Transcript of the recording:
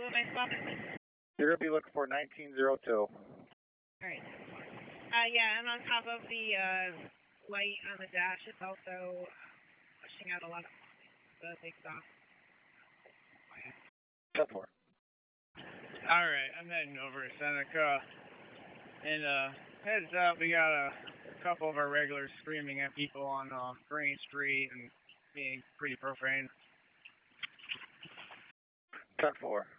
my spot? You're going to be looking for 1902. Alright. Yeah, I'm on top of the light on the dash. It's also pushing out a lot of the big stuff. 10-4. Alright, I'm heading over to Seneca. And heads up, we got a couple of our regulars screaming at people on Green Street and being pretty profane. 10-4.